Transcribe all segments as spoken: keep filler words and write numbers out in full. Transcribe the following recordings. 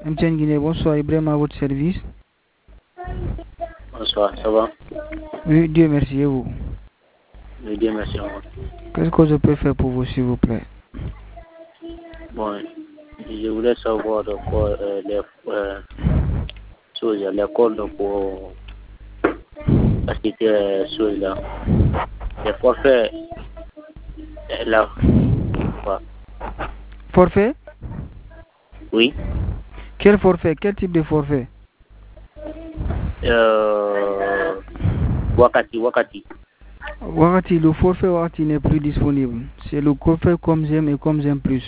M T N Guinée, bonsoir, Ibrahim à votre service. Bonsoir, ça va? Oui, Dieu merci, et vous? Oui, Dieu merci. Qu'est-ce que je peux faire pour vous, s'il vous plaît? Bon, je voulais savoir de quoi euh, les euh, choses, les codes pour assister euh, choses là. Les forfaits, euh, là. Quoi? Forfait? Oui. Quel forfait? Quel type de forfait? Euh, Wakati, Wakati. Wakati, le forfait Wakati n'est plus disponible. C'est le forfait comme j'aime et comme j'aime plus.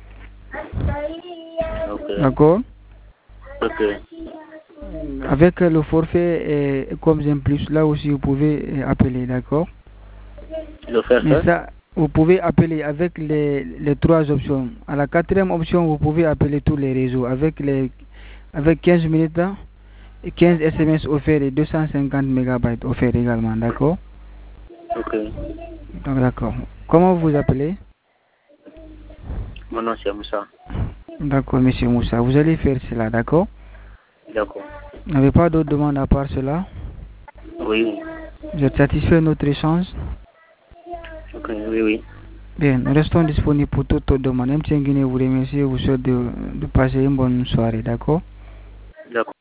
Okay. D'accord? Ok. Avec le forfait et comme j'aime plus, là aussi vous pouvez appeler, d'accord? Le faire Mais ça? ça, vous pouvez appeler avec les, les trois options. À la quatrième option, vous pouvez appeler tous les réseaux avec les avec quinze minutes et quinze S M S offerts et deux cent cinquante mégabytes offerts également, d'accord? Ok. Donc d'accord. Comment vous vous appelez? Mon nom c'est Moussa. D'accord, monsieur Moussa. Vous allez faire cela, d'accord? D'accord. Vous n'avez pas d'autres demandes à part cela? Oui, oui. Vous êtes satisfait de notre échange? Ok, oui, oui. Bien, nous restons disponibles pour toute autre demande. M T N Guinée vous remercie et vous souhaite de, de passer une bonne soirée, d'accord? D'accord.